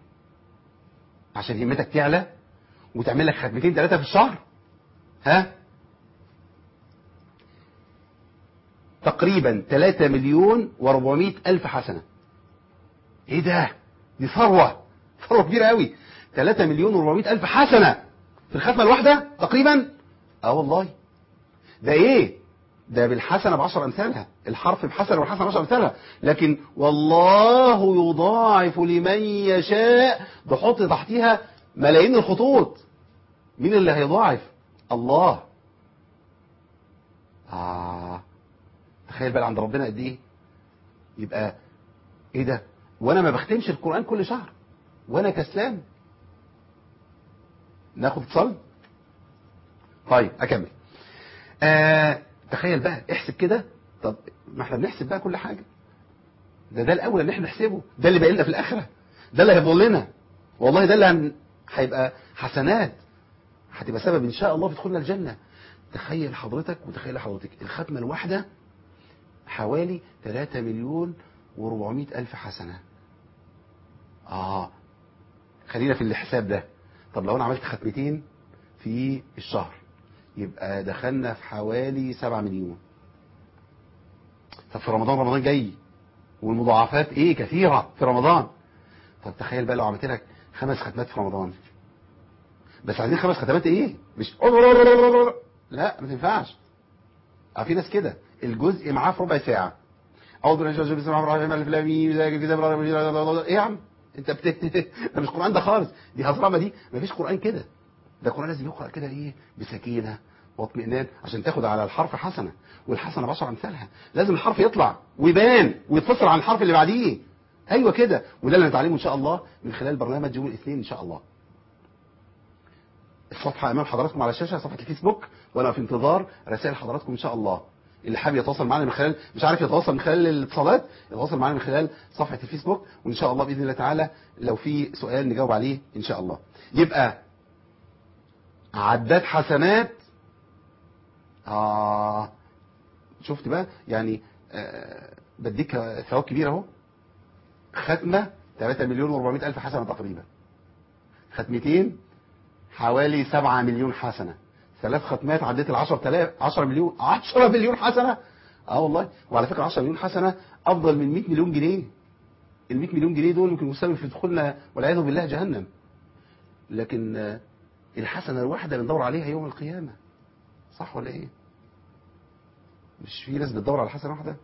عشان همتك تعلى وتعمل لك ختمتين 3 في الشهر. تقريبا 3,400,000 حسنة. ايه ده؟ دي ثروة كبيرة قوي. 3,400,000 حسنة في الختمة الواحدة تقريبا. والله ده ايه ده؟ بالحسنة ب10 أمثالها، الحرف بحسنة والحسنة 10 أمثالها. لكن والله يضاعف لمن يشاء، بحط تحتيها ملايين الخطوط. مين اللي هيضاعف؟ الله. تخيل بقى عند ربنا قد ايه. يبقى ايه ده؟ وانا ما بختمش القرآن كل شهر وانا كسلان. ناخد اتصال. طيب اكمل. تخيل بقى، احسب كده. طب ما احنا بنحسب بقى كل حاجة، ده الاول ان احنا نحسبه، ده اللي باقي لنا في الاخره، ده اللي هيفضل لنا والله، ده اللي هيبقى حسنات، هتبقى سبب ان شاء الله في دخولنا الجنه. تخيل حضرتك وتخيل حضرتك الختمه الواحده حوالي 3,400,000 حسنه. خلينا في الحساب ده. طب لو انا عملت ختمتين في الشهر يبقى دخلنا في حوالي 7 مليون. طب في رمضان جاي والمضاعفات ايه كثيرة في رمضان. طب تخيل بقى لو عملت لك 5 ختمات في رمضان، بس عايزين 5 ختمات ايه؟ مش لا ما تنفعش. في ناس كده الجزء معاه في ربع ساعة. ايه يا عم انت ده مش قرآن ده خالص، دي هزرمه دي، مفيش قرآن كده. ده قرآن لازم يقرأ كده ايه بسكينة واطمئنان عشان تاخد على الحرف حسنة، والحسنة ب10 أمثالها. لازم الحرف يطلع ويبان ويتفصل عن الحرف اللي بعديه. ايوه كده، وده اللي هنتعلمه ان شاء الله من خلال برنامج يوم الاثنين ان شاء الله. الصفحة امام حضراتكم على الشاشة، صفحة الفيسبوك، وانا في انتظار رسائل حضراتكم ان شاء الله. اللي حابب يتواصل معنا من خلال، مش عارف يتواصل من خلال الاتصالات، يتواصل معنا من خلال صفحة الفيسبوك، وان شاء الله باذن الله تعالى لو في سؤال نجاوب عليه ان شاء الله. يبقى عداد حسنات شفت بقى يعني بديك ثواب كبير اهو. ختمة 3 مليون و400 ألف حسنة تقريبا، ختمتين حوالي 7 مليون حسنة، 3 ختمات عديت ال 10 مليون حسنة. والله. وعلى فكرة 10 مليون حسنة أفضل من 100 مليون جنيه. ال 100 مليون جنيه دول ممكن يسبب في دخولنا والعياذ بالله جهنم، لكن الحسنة الواحدة بندور عليها يوم القيامة، صح ولا ايه؟ مش في ناس بتدور على حسنة واحدة؟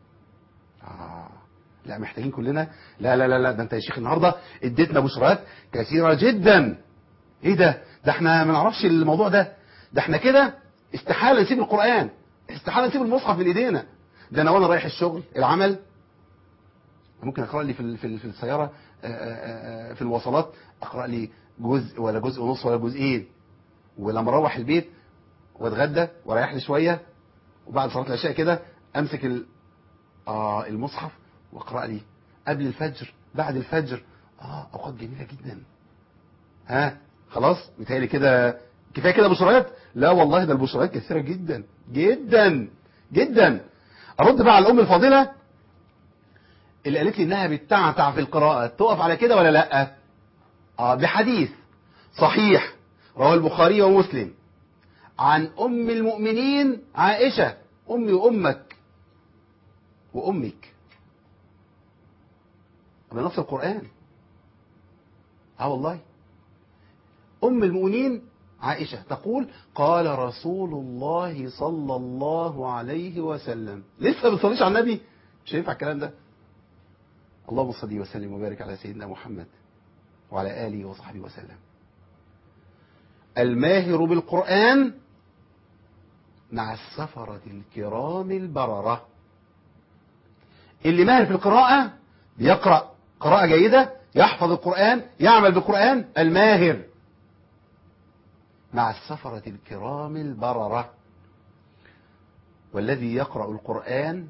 لا محتاجين كلنا. لا لا لا لا، ده انت يا شيخ النهاردة اديتنا بشرات كثيرة جدا. ايه ده احنا ما نعرفش الموضوع ده احنا كده استحالة نسيب القرآن، استحالة نسيب المصحف من ايدينا. ده انا وانا رايح الشغل العمل ممكن اقرأ لي في السيارة في الوصلات اقرأ لي جزء ولا جزء ونص ولا جزئين، ولما اروح البيت واتغدى واريح لي شوية وبعد صلاة العشاء كده امسك المصحف واقرأ لي قبل الفجر بعد الفجر. اوقات جميلة جدا. خلاص متهيألي كده كفاية كده بشرات؟ لا والله، ده البشرات كثيرة جدا جدا جدا. ارد بقى على الام الفاضلة اللي قالت لي انها بتتعتع في القراءة، تقف على كده ولا لا؟ بحديث صحيح رواه البخاري ومسلم عن ام المؤمنين عائشة، امي وامك وامك، بنص القرآن. والله ام المؤمنين عائشة تقول قال رسول الله صلى الله عليه وسلم. لسه ما بتصليش على النبي؟ مش هينفع الكلام ده. اللهم صل وسلم وبارك على سيدنا محمد وعلى آله وصحبه وسلم. الماهر بالقرآن مع السفرة الكرام البررة. اللي ماهر في القراءة بيقرأ قراءة جيدة، يحفظ القرآن، يعمل بالقرآن، الماهر مع السفرة الكرام البررة. والذي يقرأ القرآن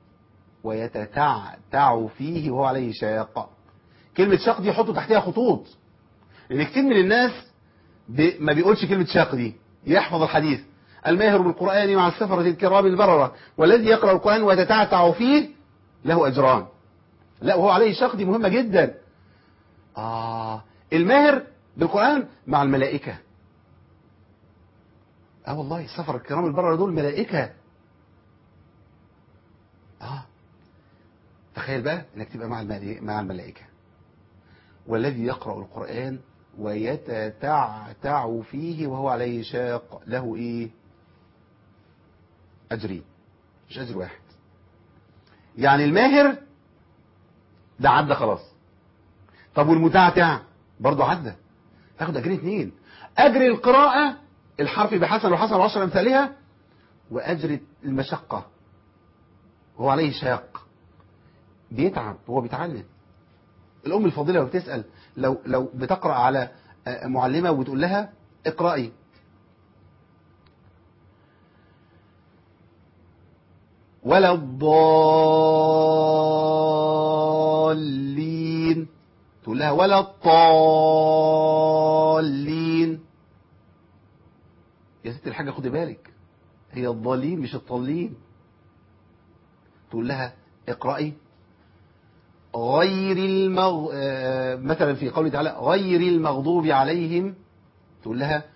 ويتتعتع فيه وهو عليه شاق. كلمة شاق دي حطوا تحتها خطوط، لأن كتير من الناس ما بيقولش كلمة شاق دي، يحفظ الحديث. الماهر بالقرآن مع السفرة الكرام البررة والذي يقرأ القرآن ويتتعتع فيه له أجران. لا وهو عليه شاق دي مهمة جدا. الماهر بالقرآن مع الملائكة. والله السفر الكرام البررة دول ملائكة. تخيل بقى انك تبقى مع الملائكة. والذي يقرأ القرآن ويتتعتع فيه وهو عليه شاق له ايه؟ اجرين، مش اجر واحد. يعني الماهر ده عدى خلاص. طب والمتعتع برضه عدى، تاخد اجرين 2. اجر القراءة الحرف بحسن وحسن 10 امثالها، واجر المشقة وهو عليه شاق، بيتعب وهو بيتعلم. الام الفاضله لو بتسال، لو بتقرا على معلمه وبتقول لها اقراي، ولا الضالين، تقول لها ولا الطالين، يا ست الحاجه خدي بالك، هي الضالين مش الطالين. تقول لها اقراي غير مثلا في قوله تعالى غير المغضوب عليهم، تقول لها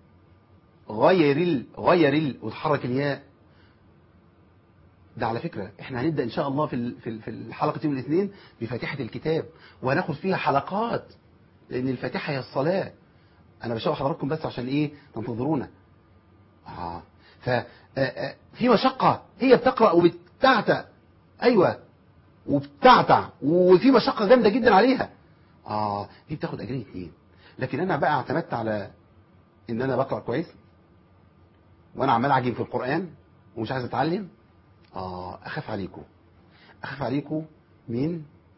غير وتحرك الياء. ده على فكرة احنا هنبدأ ان شاء الله في الحلقة يوم الاثنين بفاتحة الكتاب، وهناخد فيها حلقات، لان الفاتحة هي الصلاة. انا بشوف حضراتكم بس عشان ايه تنتظرونا. في مشقة، هي بتقرأ وبتعتع، ايوه وبتعتع، وفي مشقة جامدة جدا عليها. دي بتاخد اجرين 2. لكن انا بقى اعتمدت على ان انا بقرأ كويس وانا عمال اعجن في القرآن ومش عايز اتعلم. اخاف عليكم من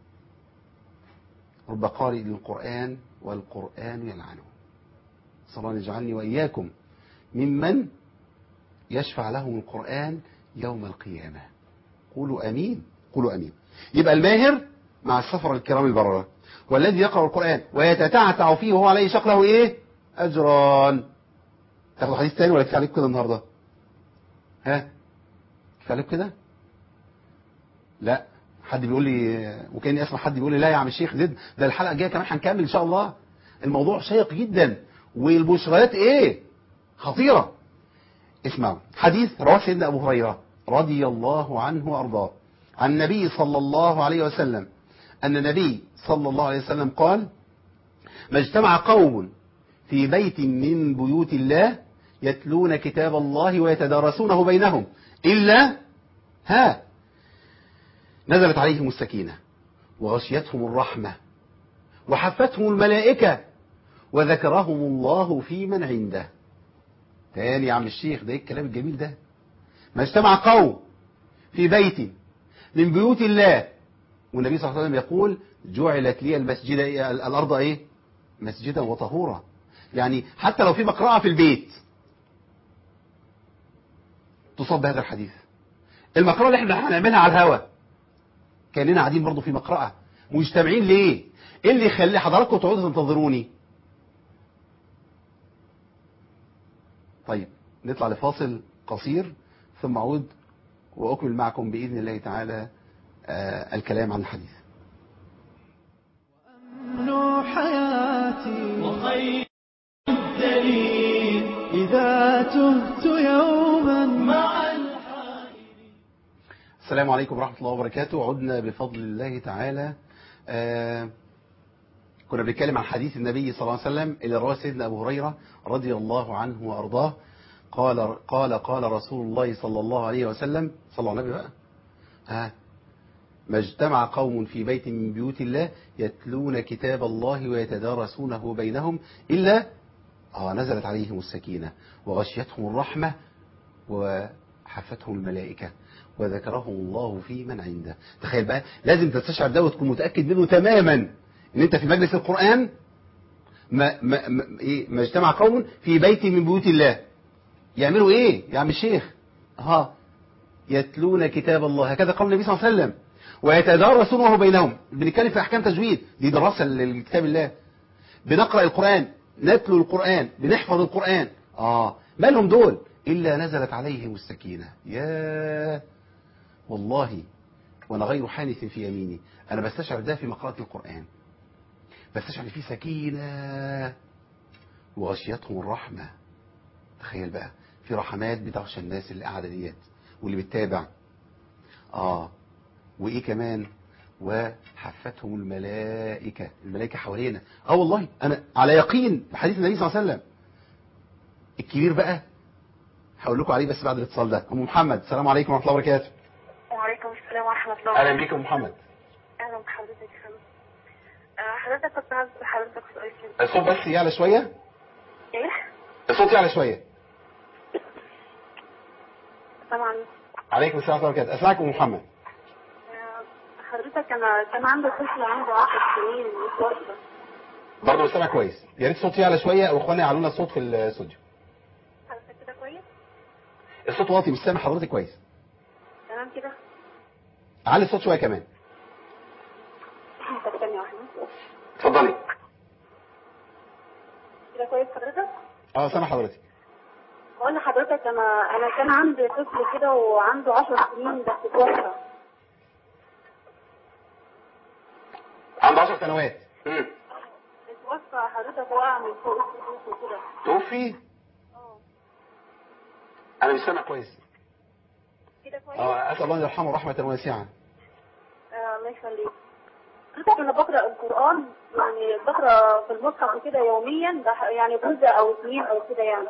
رب قارئ للقرآن والقرآن يلعنه. صلى الله يجعلني واياكم ممن يشفع لهم القرآن يوم القيامة. قولوا امين، قولوا امين. يبقى الماهر مع السفر الكرام البررة، والذي يقرأ القرآن ويتتعتع فيه وهو عليه شاق له ايه؟ اجران. تاخدوا حديث تاني ولا كفايه عليكم كده النهارده؟ ها كفايه كده؟ لا، حد بيقول لي، وكاني اسمع حد بيقول لي لا يا عم الشيخ زد، ده الحلقه الجايه كمان هنكمل ان شاء الله. الموضوع شيق جدا، والبشريات ايه خطيره. اسمعوا حديث رواه سيدنا ابو هريره رضي الله عنه وارضاه عن النبي صلى الله عليه وسلم ان النبي صلى الله عليه وسلم قال: ما اجتمع قوم في بيت من بيوت الله يتلون كتاب الله ويتدارسونه بينهم إلا نزلت عليهم السكينة وغشيتهم الرحمة وحفتهم الملائكة وذكرهم الله في من عنده. تاني يا عم الشيخ، ده ايه الكلام الجميل ده؟ ما اجتمع قوم في بيت من بيوت الله، والنبي صلى الله عليه وسلم يقول: جعلت لي المسجد الأرض ايه؟ مسجدا وطهورا. يعني حتى لو في مقرأة في البيت تصاب بهذا الحديث. المقرأة اللي احنا هنعملها على الهوا كأننا قاعدين برضو في مقرأة مجتمعين. ليه؟ ايه اللي يخلي حضراتكم تقعدوا تنتظروني؟ طيب نطلع لفاصل قصير ثم اعود واكمل معكم باذن الله تعالى الكلام عن الحديث. وأمن حياتي وخير الدليل إذا تهت يوما مع الحائرين. السلام عليكم ورحمة الله وبركاته. عدنا بفضل الله تعالى. كنا بنتكلم عن حديث النبي صلى الله عليه وسلم اللي رواه سيدنا أبو هريرة رضي الله عنه وأرضاه. قال رسول الله صلى الله عليه وسلم، صلى الله عليه بقى، ما اجتمع قوم في بيت من بيوت الله يتلون كتاب الله ويتدارسونه بينهم إلا نزلت عليهم السكينة وغشيتهم الرحمة وحفتهم الملائكة وذكرهم الله في من عنده. تخيل بقى، لازم تستشعر ده وتكون متأكد منه تماما ان انت في مجلس القرآن. ما اجتمع قوم في بيت من بيوت الله يعملوا ايه يا عم الشيخ؟ يتلون كتاب الله، هكذا قال النبي صلى الله عليه وسلم، ويتدارسونه بينهم. بنتكلم في احكام تجويد، دي دراسة لكتاب الله. بنقرأ القرآن، نتلو القرآن، بنحفظ القرآن. مالهم دول؟ إلا نزلت عليهم السكينة. يا والله وانا غير حانث في يميني، انا بستشعر ده في مقرأة القرآن، بستشعر فيه سكينة وغشيتهم الرحمة. تخيل بقى، في رحمات بتغشى الناس اللي قاعدة ديت واللي بتتابع. وايه كمان؟ وحفتهم الملائكة، الملائكة حوالينا. والله انا على يقين بحديث النبي صلى الله عليه وسلم. الكبير بقى هقول لكم عليه بس بعد الاتصال ده. ام محمد، السلام عليكم ورحمه الله وبركاته. وعليكم السلام ورحمة الله وبركاته. اهلا بك ام محمد. اهلا بحضرتك يا فندم. حضرتك كنت عايز حضرتك سؤال كده. الصوت بس يعلى شويه. ايه؟ الصوت يعلى شويه. السلام عليكم. عليكم السلام ورحمه الله وبركاته. اسمعك ام محمد. حضرتك انا كان عندي طفل عنده 10 سنين متوفى. برضه مش سامع كويس، يا ريت الصوت يعلى شويه او اخواني يعلوا لنا الصوت في الاستوديو. حضرتك كده كويس؟ الصوت واطي، مش سامع حضرتك كويس. تمام كده؟ علي الصوت شويه كمان. طب ثانية واحدة. اتفضلي. كده كويس حضرتك؟ سامع حضرتك. بقول لحضرتك انا كان عندي طفل كده وعنده 10 سنين بس اتوفى. عنده 10 سنوات. اتوفى حضرتك، وقع من فوق السطوح وكده. توفي؟ انا مش سامع كويس. كده كويس؟ اسال الله يرحمه رحمه واسعه. الله يخليك. حضرتك انا بقرا القران، يعني بقرا في المصحف وكده يوميا، يعني جزء او 2 او كده يعني.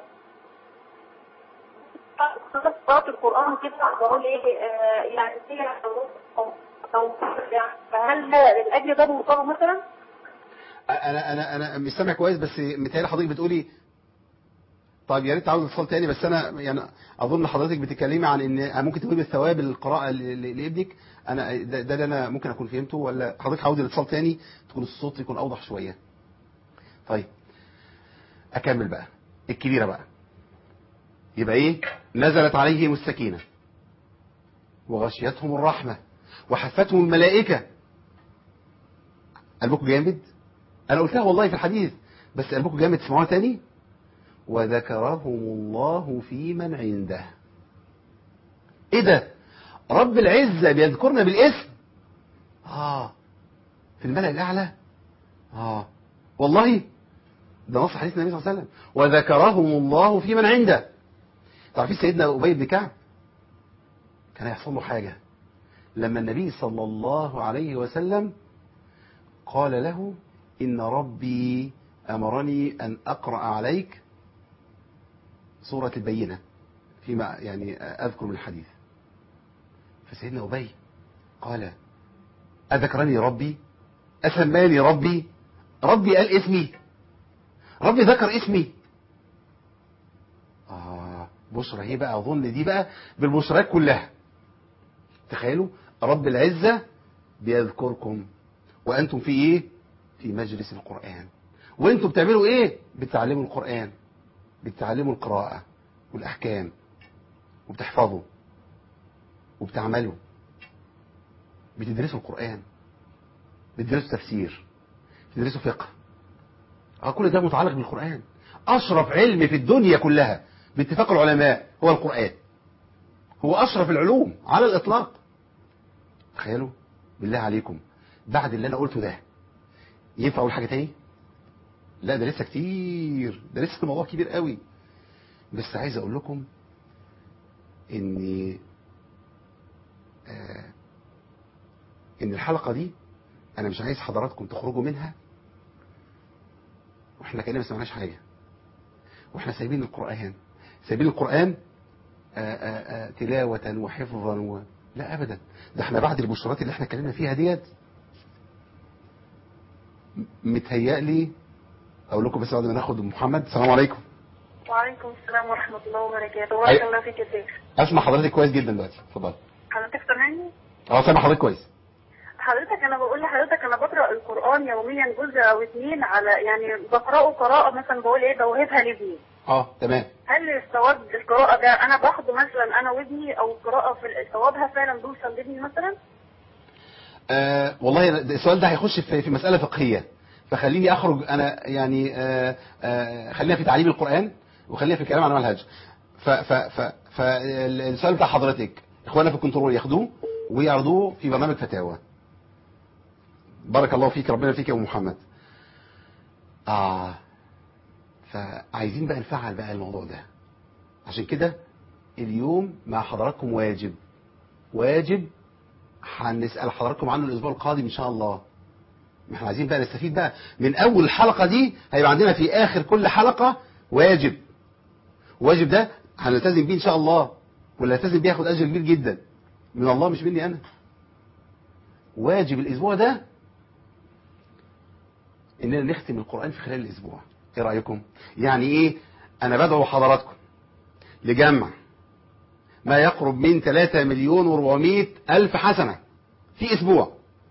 قرأت القرآن كده بقول ايه يعني او فهل الاجر ده بوصله مثلا؟ انا مش سامع كويس، بس متهيألي حضرتك بتقولي. طيب يا ريت تعود اتصال تاني، بس انا يعني اظن حضرتك بتتكلمي عن ان ممكن تقولي بالثواب القراءه لابنك. انا ده اللي انا ممكن اكون فهمته، ولا حضرتك عاود الاتصال تاني تكون الصوت يكون اوضح شويه. طيب اكمل بقى. الكبيره بقى يبقى ايه؟ نزلت عليهم السكينة وغشيتهم الرحمة وحفتهم الملائكة. قلبكم جامد؟ انا قلتها والله في الحديث، بس قلبكم جامد تسمعوها تاني. وذكرهم الله في من عنده. ايه ده؟ رب العزة بيذكرنا بالاسم. في الملأ الأعلى. والله ده نص حديث النبي صلى الله عليه وسلم، وذكرهم الله في من عنده. تعرفين سيدنا أبي بن كعب كان يحصل له حاجة لما النبي صلى الله عليه وسلم قال له إن ربي أمرني أن أقرأ عليك سورة البينة فيما يعني أذكر من الحديث. فسيدنا أبي قال أذكرني ربي؟ أسماني ربي؟ ربي قال اسمي؟ ربي ذكر اسمي؟ بشرى هي بقى، أظن دي بقى بالبشرات كلها. تخيلوا رب العزة بيذكركم وأنتم في إيه؟ في مجلس القرآن. وأنتم بتعملوا إيه؟ بتعلموا القرآن، بتعلموا القراءة والأحكام، وبتحفظوا وبتعملوا، بتدرسوا القرآن، بتدرسوا تفسير، بتدرسوا فقه. كل ده متعلق بالقرآن. أشرف علم في الدنيا كلها باتفاق العلماء هو القرآن، هو أشرف العلوم على الإطلاق. تخيلوا بالله عليكم بعد اللي أنا قلته ده ينفع أقول حاجة تاني؟ لا، ده لسه كتير، ده لسه الموضوع كبير قوي. بس عايز أقول لكم إن الحلقة دي أنا مش عايز حضراتكم تخرجوا منها وإحنا كأننا ما سمعناش حاجة، وإحنا سايبين القرآن، سايبين القرآن تلاوة وحفظا لا أبدا. ده إحنا بعد البشرات اللي إحنا اتكلمنا فيها ديت متهيألي أقول لكم بس بعد ما ناخد محمد. السلام عليكم. وعليكم السلام ورحمة الله وبركاته. بارك الله فيك يا شيخ. أسمع حضرتك كويس جدا دلوقتي، اتفضل. حضرتك سامعني؟ سامع حضرتك كويس. حضرتك أنا بقول لحضرتك أنا بقرأ القرآن يوميا جزء أو اتنين، على يعني بقرأه قراءة مثلا، بقول إيه بوهبها لابني. تمام. هل الثواب القراءة ده أنا باخده مثلا أنا وابني، أو قراءة في ثوابها فعلا بوصل لابني مثلا؟ والله السؤال ده هيخش في مسألة فقهية، فخليني أخرج أنا يعني خلينا في تعليم القرآن وخلينا في الكلام عن المنهج. فالسؤال بتاع حضرتك إخوانا في الكنترول ياخدوه ويعرضوه في برنامج فتاوى. بارك الله فيك، ربنا فيك يا أبو محمد. فعايزين بقى نفعل بقى الموضوع ده. عشان كده اليوم مع حضراتكم واجب هنسأل حضراتكم عنه الأسبوع القادم إن شاء الله. ما احنا عايزين بقى نستفيد بقى من أول الحلقة دي، هيبقى عندنا في آخر كل حلقة واجب ده هنلتزم بيه إن شاء الله، واللي يلتزم بيه ياخد أجر كبير جدا من الله مش مني أنا. واجب الأسبوع ده إننا نختم القرآن في خلال الأسبوع. إيه رأيكم؟ يعني إيه؟ أنا بدعو حضراتكم لجمع ما يقرب من 3,400,000 حسنة في أسبوع.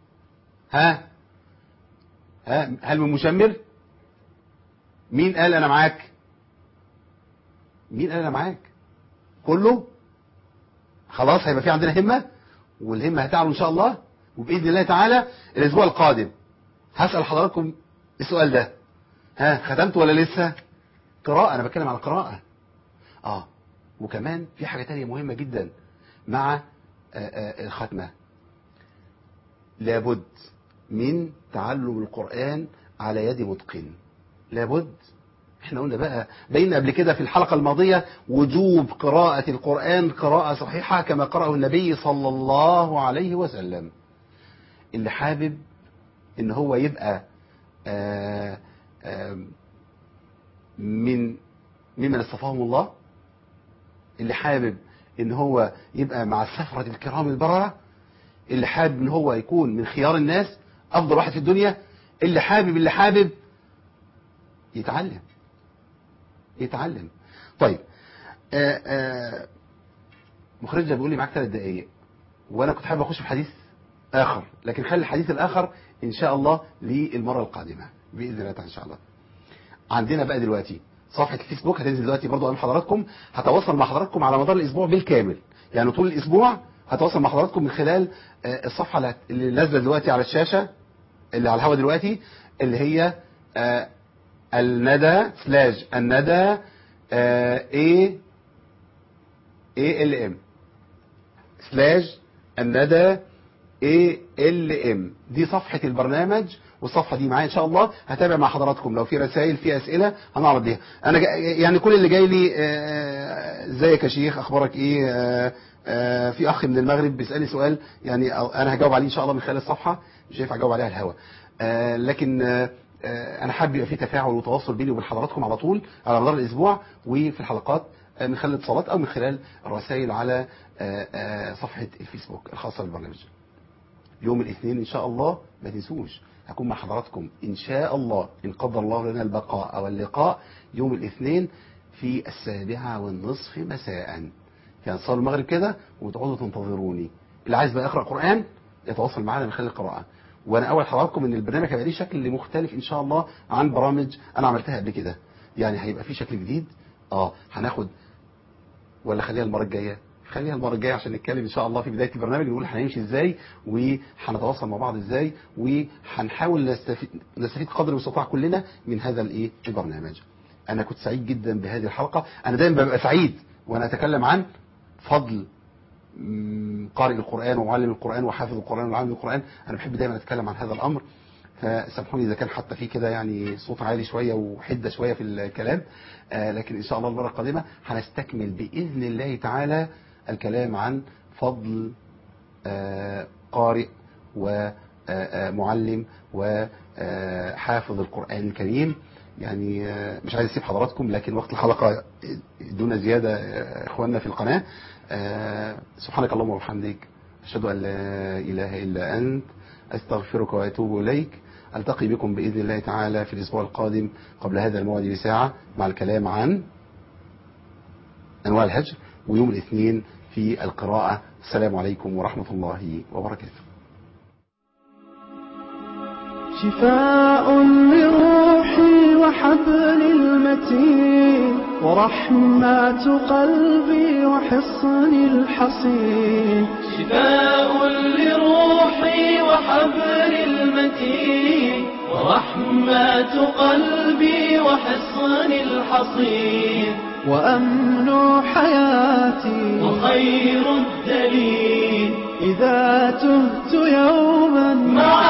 هل من مشمر؟ مين قال أنا معاك؟ مين قال أنا معاك؟ كله خلاص هيبقى في عندنا همة، والهمة هتعلو إن شاء الله. وبإذن الله تعالى الأسبوع القادم هسأل حضراتكم السؤال ده. ختمت ولا لسه؟ قراءة، أنا بتكلم على القراءة. وكمان في حاجة تانية مهمة جدا مع الختمة. لابد من تعلم القرآن على يد متقن. لابد. احنا قلنا بقى بينا قبل كده في الحلقة الماضية وجوب قراءة القرآن قراءة صحيحة كما قرأه النبي صلى الله عليه وسلم. اللي حابب ان هو يبقى ممن اصطفاهم الله، اللي حابب ان هو يبقى مع السفرة الكرام البررة، اللي حابب ان هو يكون من خيار الناس افضل واحد في الدنيا، اللي حابب يتعلم. طيب مخرجة بيقول لي معاك 3 دقايق، وانا كنت حابب اخش في حديث اخر، لكن خلي الحديث الاخر ان شاء الله للمرة القادمة باذن الله تعالى ان شاء الله. عندنا بقى دلوقتي صفحة الفيسبوك هتنزل دلوقتي برضو امام حضراتكم، هتواصل مع حضراتكم على مدار الاسبوع بالكامل، يعني طول الاسبوع هتواصل مع حضراتكم من خلال الصفحة اللي نازله دلوقتي على الشاشة اللي على الهواء دلوقتي، اللي هي الندى الندى ALM. الندى ALM. دي صفحة البرنامج، والصفحة دي معايا ان شاء الله. هتابع مع حضراتكم لو في رسائل في اسئلة هنعرض بيها. انا يعني كل اللي جاي لي ازيك يا شيخ، اخبارك ايه، في اخ من المغرب بيسألني سؤال، يعني انا هجاوب عليه ان شاء الله من خلال الصفحة، مش هينفع اجاوب عليها الهوا. لكن انا حابب يبقى في تفاعل وتواصل بيني وبين حضراتكم على طول على مدار الاسبوع وفي الحلقات، من خلال الاتصالات او من خلال الرسائل على صفحة الفيسبوك الخاصة بالبرنامج. يوم الاثنين ان شاء الله ما تنسوش هكون مع حضراتكم ان شاء الله، ان قدر الله لنا البقاء او اللقاء، يوم الاثنين في 7:30 مساء في انصار المغرب كده، وتقعدوا تنتظروني. اللي عايز بقى يقرأ قرآن يتواصل معنا من خلال القراءة. وانا اول حضراتكم ان البرنامج هيبقى ليه شكل مختلف ان شاء الله عن برامج انا عملتها قبل كده، يعني هيبقى في شكل جديد. هناخد، ولا خليها المرة الجاية، خليها المرة الجاية عشان نتكلم ان شاء الله في بداية البرنامج، نقول هنمشي ازاي وهنتواصل مع بعض ازاي، وهنحاول نستفيد قدر المستطاع كلنا من هذا البرنامج. انا كنت سعيد جدا بهذه الحلقة. انا دايما ببقى سعيد وانا اتكلم عن فضل قارئ القرآن ومعلم القرآن وحافظ القرآن وعالم القرآن. انا بحب دايما اتكلم عن هذا الامر، فسامحوني اذا كان حتى في كده يعني صوت عالي شوية وحدة شوية في الكلام، لكن ان شاء الله المرة القادمة هنستكمل بإذن الله تعالى الكلام عن فضل قارئ ومعلم وحافظ القرآن الكريم. يعني مش عايز اسيب حضراتكم، لكن وقت الحلقة دون زيادة اخواننا في القناة. سبحانك اللهم وبحمدك، اشهد ان لا اله الا انت، استغفرك واتوب اليك. التقي بكم باذن الله تعالى في الاسبوع القادم قبل هذا الموعد بساعة مع الكلام عن انواع الهجر، ويوم الاثنين في القراءة. السلام عليكم ورحمة الله وبركاته. شفاء لروحي وحبل المتين، ورحمة قلبي وحصن الحصين. شفاء لروحي وحبل المتين، ورحمة قلبي وحصن الحصين. وأمن حياتي وخير الدليل إذا تهت يوما مع